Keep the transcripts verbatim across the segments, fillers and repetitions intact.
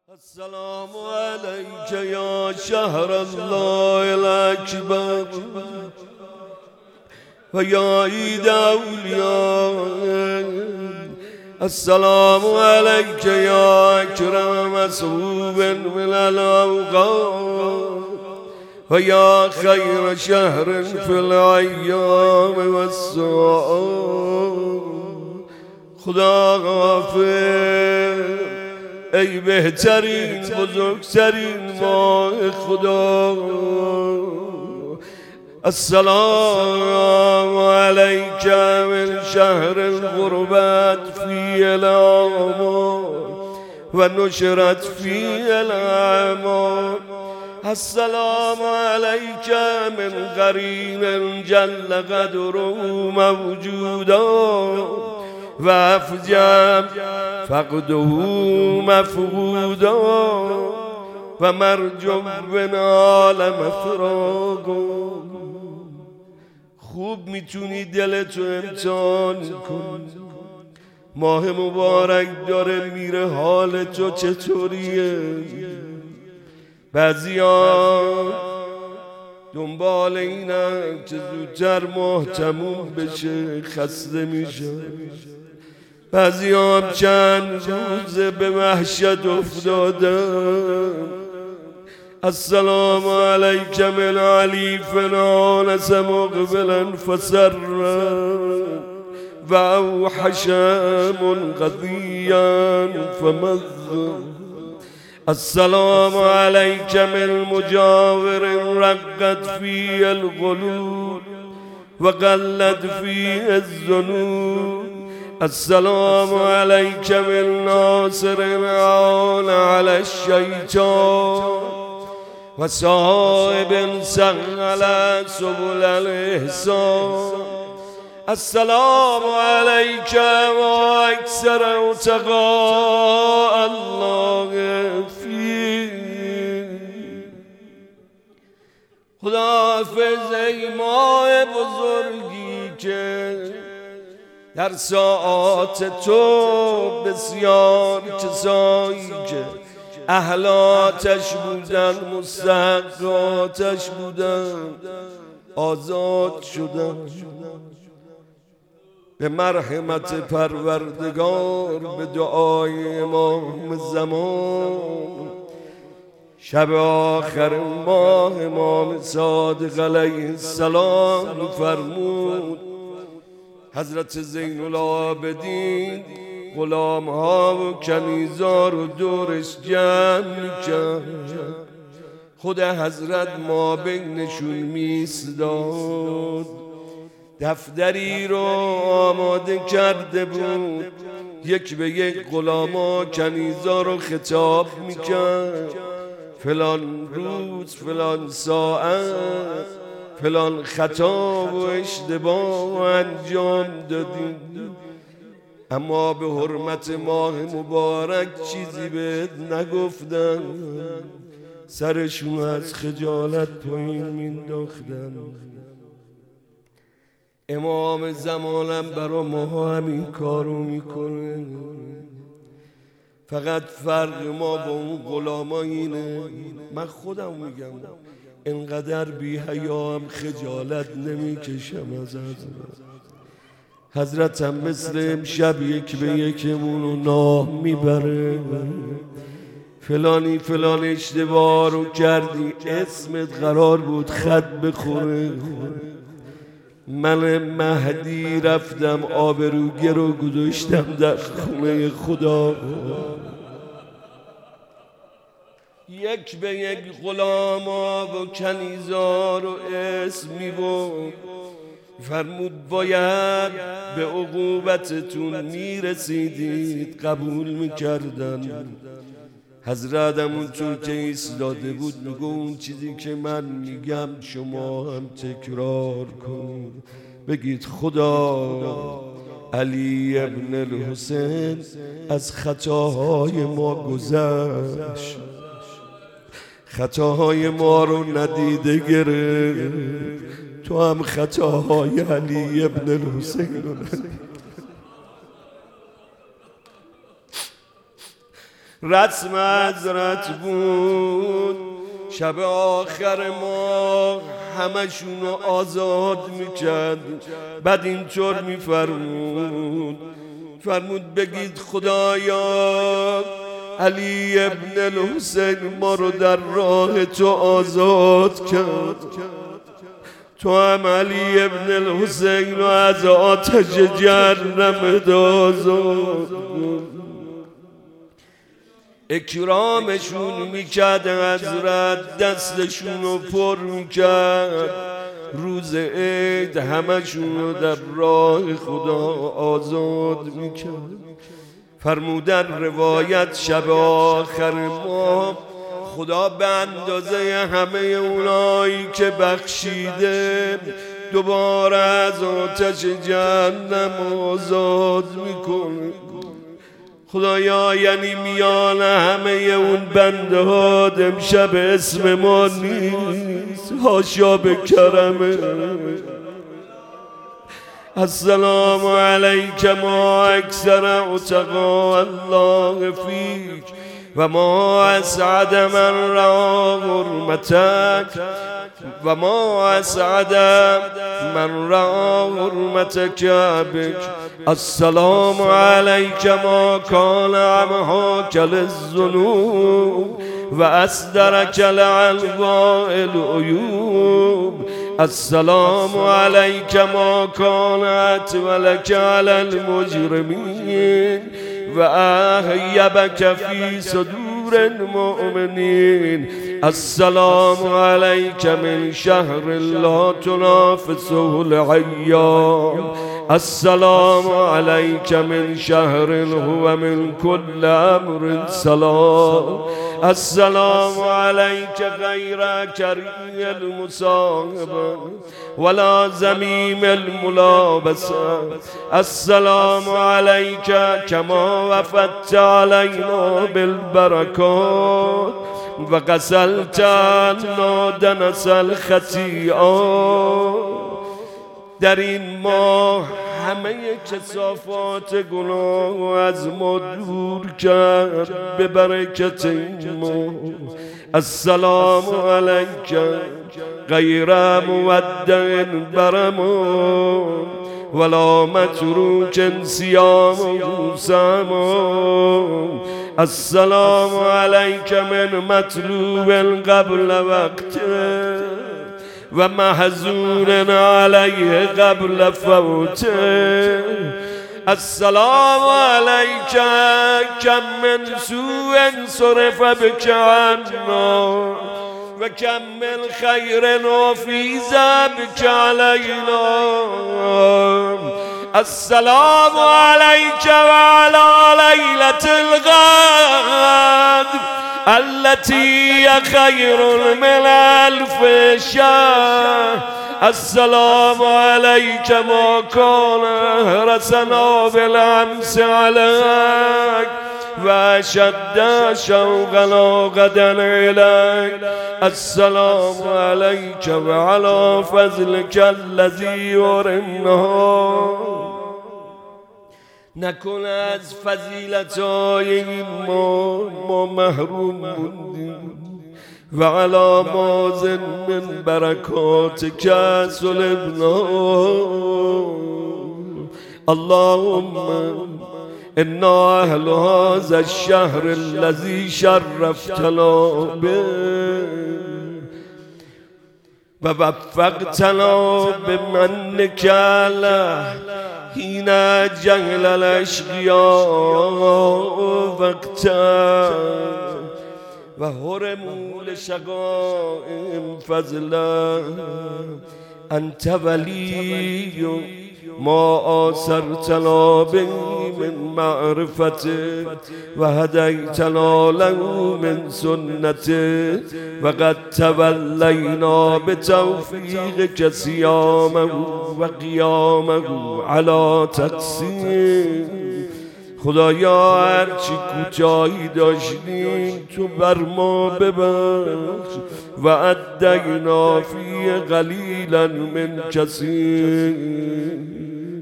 السلام عليك يا شهر الله الأكبر ويا عيد أولياء. السلام عليك يا أكرم مسروب من الأوقات ويا خير شهر في الأيام والساعات. خدا غافر ای بهترین بزرگترین ماه خدا. السلام علیک من شهر الغربت فی الامان و نشرت فی الامان. السلام علیک من قرین جل قدره موجودا و افجم فقده مفقودا و مرجو بنال مفراقا. خوب میتونی دلتو امتحان کنی، ماه مبارک داره میره، حال تو چطوریه؟ بعضیا دنبال اینن که زودتر ماه تموم بشه، خسته میشه. بعضی هم چند روزه به وحشت افتادن. السلام علیک من علی فنانس مقبلا فسرا و اوحش منقضیا فمذا. السلام علیک من مجاور رقت فی القلوب و قلت فی الذنوب. السلام علیک من ناصر عان علی الشیطان و صاحب سهل سبل الاحسان. السلام علیک و اکثر اتقاء الله فی. خداحافظ ای ماه بزرگی که در ساعات تو بسیار کسایی که اهل آتش بودن، مستحق آتش بودن، آزاد شدن. به مرحمت پروردگار به دعای امام زمان شب آخر ماه امام صادق علیه السلام فرمود حضرت زین العابدین غلام ها و کنیزا رو دورش جمع کرد. خود حضرت ما بینشون میستاد، دفتری رو آماده کرده بود، یک به یک غلاما کنیزا رو خطاب میکرد. فلان روز، فلان ساعت، فلان خطا و اشتباه انجام دادیم، اما به حرمت ماه مبارک چیزی بهت نگفتن. سرشون از خجالت پایین مینداختن. امام زمانم برا ما همین کارو میکنه، فقط فرق ما با اون غلاما اینه. من خودم میگم انقدر بی حیام خجالت نمیکشم از حضرت. حضرت هم مثل امشب یک به یکمونو ناه میبره. فلانی فلان اشتباه رو کردی، اسمت قرار بود خط بخوره. من مهدی رفتم آبروگه رو گذاشتم در خونه خدا. یک به یک غلاما و کنیزا رو اسم میبرد، فرمود باید به عقوبتتون میرسیدید، قبول میکردن. حضرت همونطور که ایستاده بود میگو اون چیزی که من میگم شما هم تکرار کنید، بگید خدا علی ابن الحسین از خطاهای ما گذشت، خطاهای ما رو ندیده گرفت. تو هم خطاهای علی ابن الحسین رو ندیده. رسم حضرت بود شب آخر ما همشونو آزاد میکرد. بعد اینطور میفرمود فرمود بگید خدایا علی ابن الحسین ما رو در راه تو آزاد کرد، تو هم علی ابن الحسین رو از آتش جهنم آزاد. اکرامشون میکرد حضرت، دستشون رو پر میکرد. روز عید همشون رو در راه خدا آزاد میکرد. فرمودن روایت شب آخر ما خدا به اندازه همه اونایی که بخشیده دوباره از آتش جهنم آزاد میکنه. خدایا یعنی میان همه اون بنده ها امشب اسم ما نیست، حاشا به کرمه. السلام علیک ما اکثر عتقا الله فیک و ما اسعد من را حرمتک و ما اسعد من را حرمتک بک. السلام علیک ما کان عمهاک للذنوب و اصدرک لعنواء العیوب. السلام علیک ما کان اتولک علی المجرمین و احیبک فی صدور المؤمنین. السلام علیک من شهر لا تنافسه الایام. السلام علیک من شهر هو من كل امر سلام. السلام علیک غیر کری المصاحبه ولا زمیم الملابسه. السلام علیک کما وفدت علینا بالبرکات و غسلت عنا دنس الخطیئات. در این ماه همه کثافات گناه از ما دور کرد به برکت این ماه. السلام علیک غیر مودع برم ولا متروک صیام سما. السلام علیک من مطلوب قبل وقت و محزون علیه قبل فوته. السلام علیک کم من سوء صرف بک عنا و کم من خیر نافیز بک علینا. السلام علیک و علی لیلة القدر التي خیر من الف شهر. السلام علیک ما کان رسنا بالامس علیک و شد شوقنا غدا الیک. السلام علیک و علی فضلک الذی یرمنا. نکنه از فضیلت‌های این ما ما محروم بودیم و علی مازن من برکاتک صلبنا. اللهم انا اهل هذا الشهر الذي شرفتنا به و وفقتنا بمنك له حين جهل الاشقياء وقتا و هرموا لشقائهم فضلا. انت ولی ما آثرتنا به من معرفته و هدیتنا له من سنته و قد تولینا بتوفیقک صیامه و قیامه علی تقصیر. خدایا هرچی کوتاهی داشتیم تو بر ما ببخش و ادینا فی قلیلا من کثیر.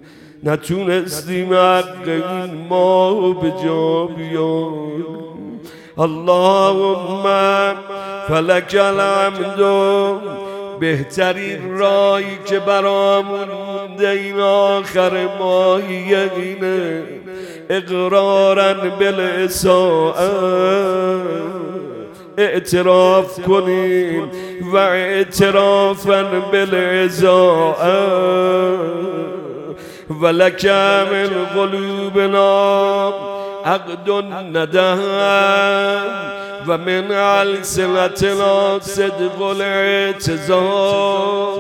نتونستیم حق این ما به جا بیاریم اللهم فلک الحمد. بهترین رایی که برامون مونده این آخر ماهیه اینه اقرارا بالاساءه اعتراف کنیم و اعترافا بالعزاءه ولک من قلوبنا عقد ندم و من السنتنا صدق الاعتذار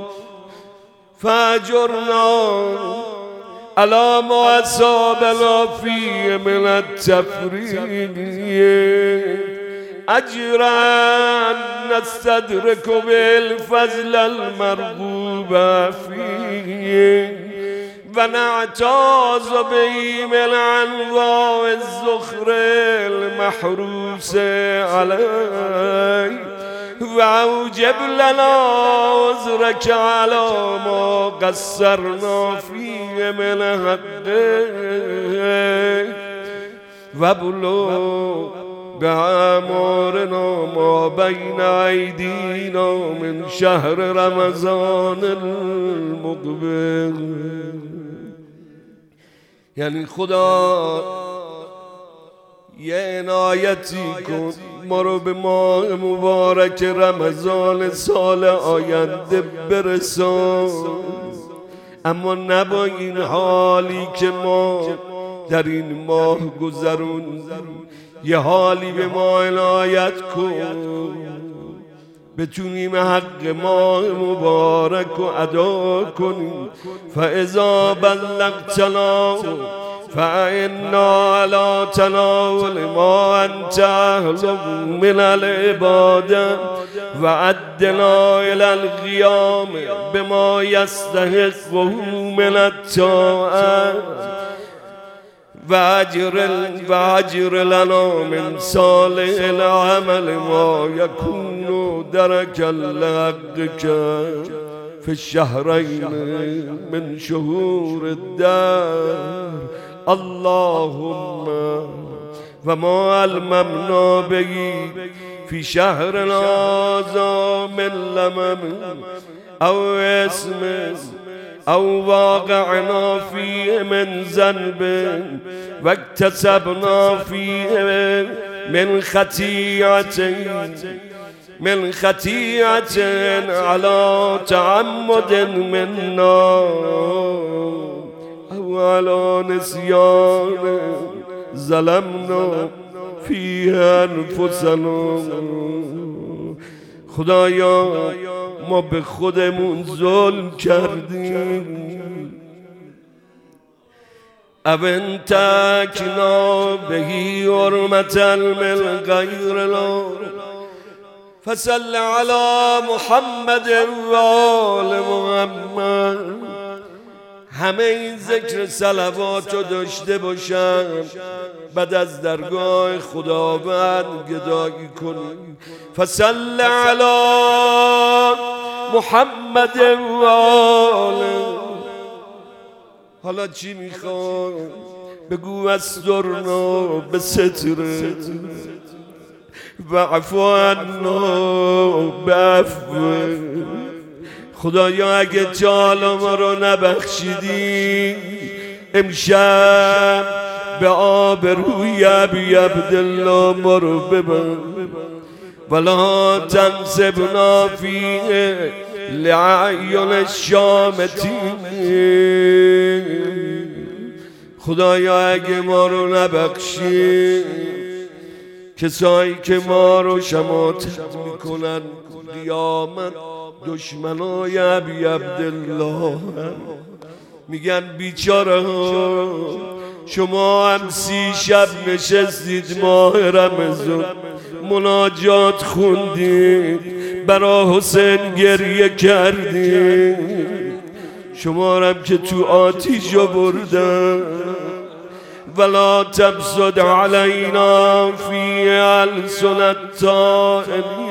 فاجرنا على ما اصابنا فيه من التفريط اجرا نستدرك بالفضل المرغوب فيه ونعتاز به من انواع الزخر المحروس عليه واوجب لنا عذرك على ما قصرنا فيه من حقه وبلغ بأعمارنا ما بين أيدينا من شهر رمضان المقبل. یعنی خدا یه عنایتی کن ما رو به ماه مبارک رمضان سال آینده برسان، اما نه با این حالی که ما در این ماه گذروندیم. یه حالی به ما عنایت کن بتونیم حق ماه مبارک رو ادا کنیم. فاذا بلغتنا فإنا على تناول ما أنت أهله من العبادة وعدنا إلى القيام بما يستحقه من الطاعة واجر واجر لنا من صالح العمل ما يكون درجا لحقك في الشهرين من شهور الدار. اللهم وما الممنا به في شهر هذا من لمم أو اسم أو واقعنا فيه من ذنب واكتسبنا فيه من خطيئة من خطيئة على تعمد منا أو على نسيان ظلمنا فيه أنفسنا. خدایا ما به خودمون ظلم کردیم. اون تکنا بهی حرمتا من غیر الله فصل علی محمد و آل محمد. همه این ذکر صلوات رو داشته باشم، بعد از درگاه خداوند گدایی کنیم. فصل علی محمد و آل. حالا چی میخوای؟ بگو استرنا به سترت و عفو عنا به عفوت. خدایا اگه جالا ما رو نبخشیدی امشب به آبروی ابی عبدالله ما رو ببر ولا تنسبنا فیه لعیون الشامتین. خدایا اگه ما رو نبخشی کسایی که ما رو شماتت میکنن قیامت دشمنای ابی عبدالله میگن بیچاره ها شما هم سی شب نشستید ماه رمضان مناجات خوندید برا حسین گریه کردید، شما هم که تو آتیش بردن. ولا تبسد علينا في ألسن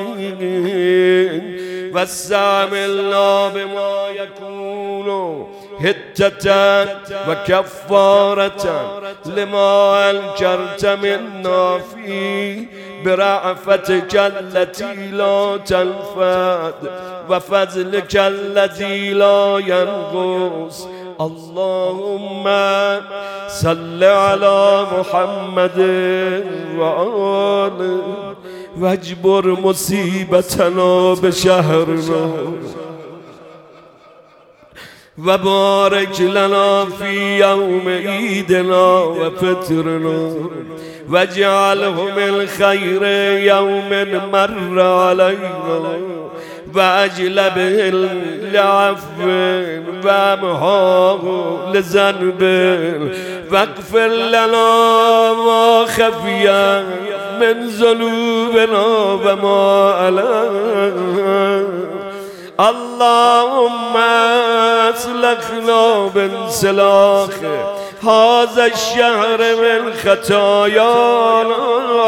الطائرين واستعملنا بما يكون هتة وكفارة لما أنكرت منا فيه برأفتك التي لا تنفد وفضلك الذي لا ينقص. اللهم صل على محمد وآله واجبر مصيبتنا بشهرنا وبارك لنا في يوم عيدنا وفطرنا واجعله من خير يوم مر علينا وأجل به لعفو وامحاه لذنب واغفر لنا ما خفي من ذنوبنا وما علينا. اللهم اصلحنا بانسلاخ هذا الشهر من خطايانا.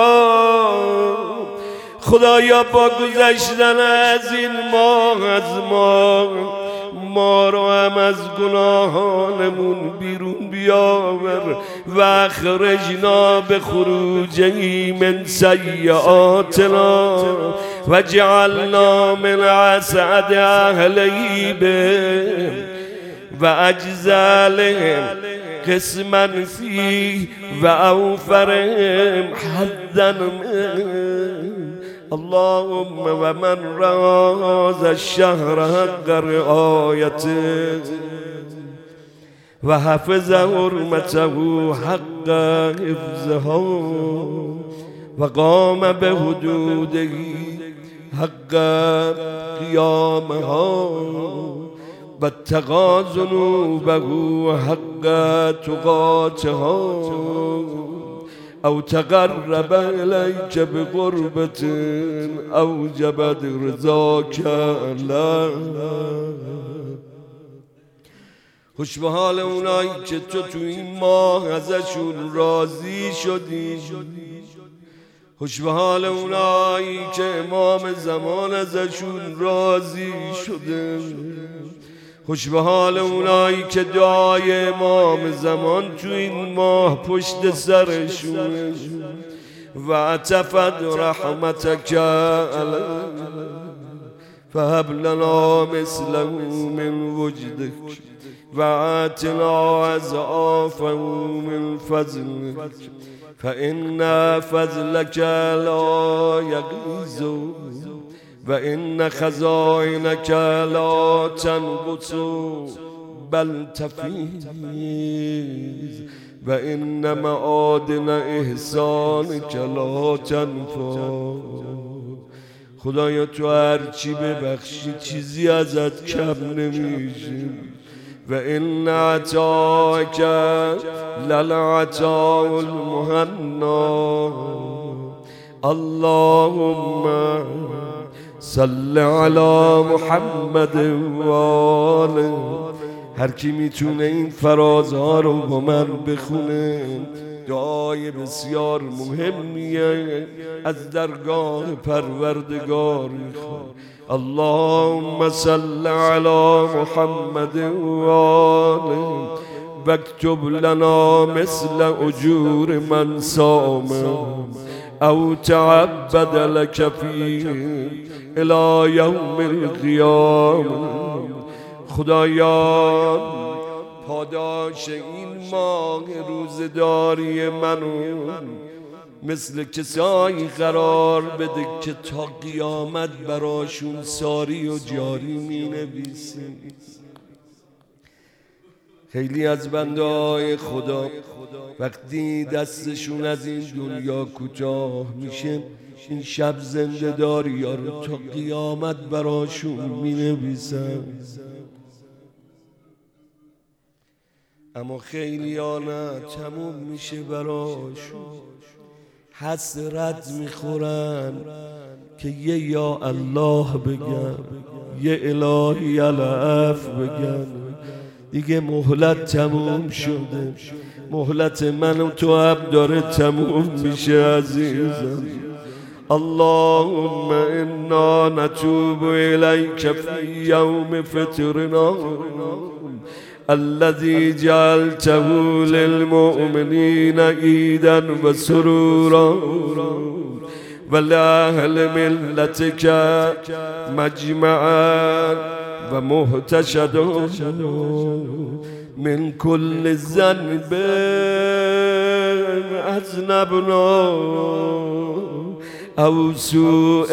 خدایا با گذشتن از این ماه از ما ما رو هم از گناهانمون بیرون بیاور و اخرجنا به خروجی من سیئاتنا و جعلنا من اسعد اهلی به و اجزالهم قسما فيه و اوفرهم حدا من. اللهم ومن رأى هذا الشهر حق رعايته وحفظ حرمته حق حفظها وقام بحدوده حق قيامها واتقى ذنوبه حق تقاتها أو تقرب إليك بقربة أوجبت رضاك له. خوش به حال اونایی که تو تو این ماه ازشون راضی شدی. خوش به حال اونایی که امام زمان ازشون راضی شده. خوش به حال اونایی که دعای امام زمان تو این ماه پشت سرشون و عطفت رحمتک علیه فهب لنا مثله من وجدک و آتنا اضعافه من فضلک فإن فضلک لا یغیض و ان خزائنک لا تنقص بل تفیض و ان معادن احسانک لا تنفد. خدایا تو هرچی ببخشی چیزی ازت کم نمیشه و ان عطاک للعطاء المهنا. اللهم صل علی محمد و آله. هر کی میتونه این فرازها رو با من بخونه دعای بسیار مهمیه از درگاه پروردگار میخواد. اللهم صل علی محمد و آله واکتب لنا مثل اجور من صام او تعبد لك فيه الى یوم القیامه. خدایا پاداش این ماه روزداری منو مثل کسایی قرار بده که تا قیامت براشون ساری و جاری می نویسیم. خیلی از بنده های خدا وقتی دستشون از این دنیا کوتاه میشه این شب زنده داری ها رو تا قیامت براشون می نویسن. اما خیلی ها نه تموم میشه براشون، حسرت میخورن که یه یا الله بگن یه الهی العف بگن. دیگه مهلت تموم شده، مهلت من و تو هم داره تموم میشه عزیزم. اللهم انا نتوب الیک فی یوم فطرنا الذي جعلته للمؤمنين عيدا وسرورا ولأهل ملتك مجمعا ومهتشدا من كل ذنب أذنبنا أو سوء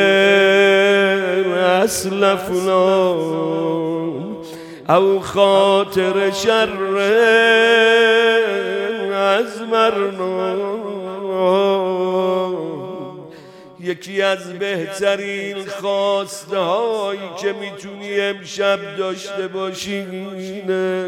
أسلفنا أو خاطر شر أزمرنا. یکی از بهترین خواسته هایی که میتونی امشب داشته باشی اینه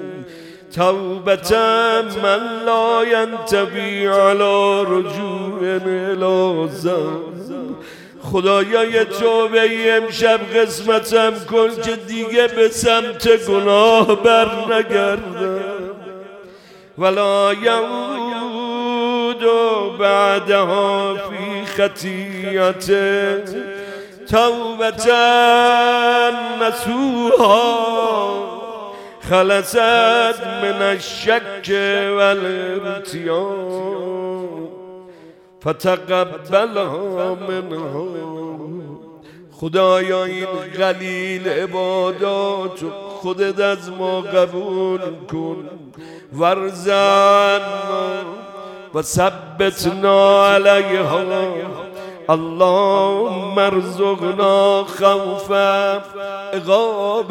توبة من لا ينتبی علی رجوع الی ذنب. خدایا یه توبه ای امشب قسمتم کن که دیگه به سمت گناه بر نگردم. ولا یعود بعدها فی خطیئته توبة نصوحا خلصت من الشک والارتیاب فتقبلها منها. خدایا این قلیل عبادات خودت از ما قبول کن. ورزقنا و ثبتنا علیها. اللهم ارزقنا خوف عقاب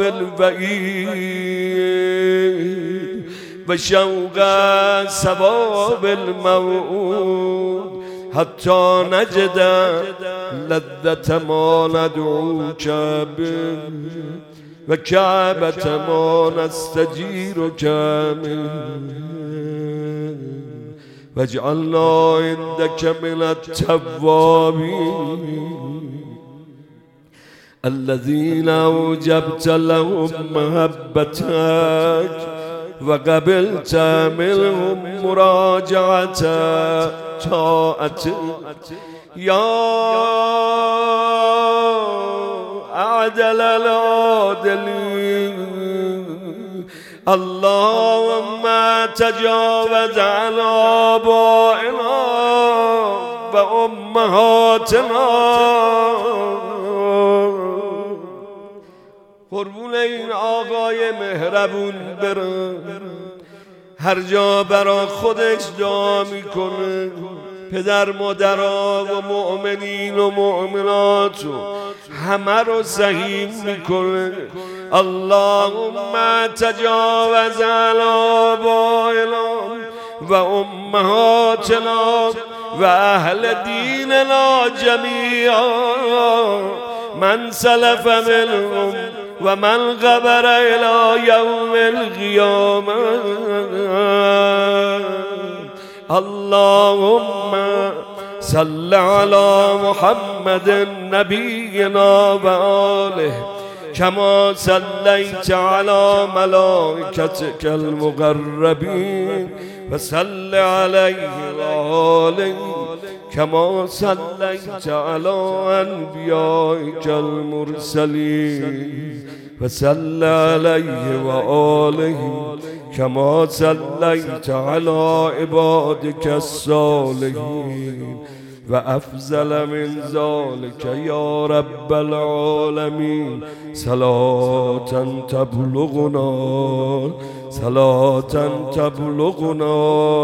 الوعید و شوق ثواب الموعود حتی نجد لذت ما ندعوک به و کعبة ما نستجیرک منه واجعلنا عندك من التوابين الذين أوجبت لهم محبتك وقبلت منهم مراجعة طاعتك. يا أعدل العادلين اللهم تجاوز عن آبائنا وأمهاتنا. قربون این آقای مهربون برن هر جا برا خودش دعا میکنه. پدر مادرها و مؤمنین و مؤمنات همه رو صحیح میکنه. اللهم تجاوز عن آبائنا و امهاتنا و اهل دیننا جمیعا من سلف منهم و من غبر الى یوم القیامه. اللهم صل على محمد نبينا وآله كما صليت على ملائكتك المقربين وصل عليه وآله كما صليت على أنبيائك المرسلين وصل عليه وآله كما صليت على عبادك الصالحين وأفضل من ذلك يا رب العالمين صلاة تبلغنا صلاة تبلغنا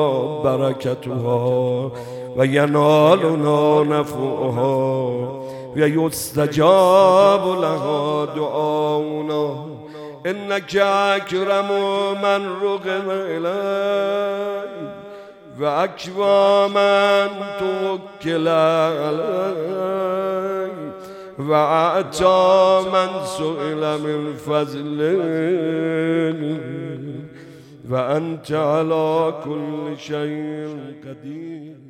بركتها وينالنا نفعها ويستجاب لها دعاؤنا. إنك أكرم من رغب إليه وأكرم من توكل عليه وأعطى من سئل من فضله وأنت على كل شيء قدير.